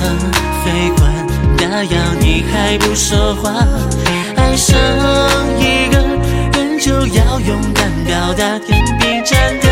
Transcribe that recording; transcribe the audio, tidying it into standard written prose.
飞官打扰你还不说话，爱上一个人就要勇敢表达，天比战斗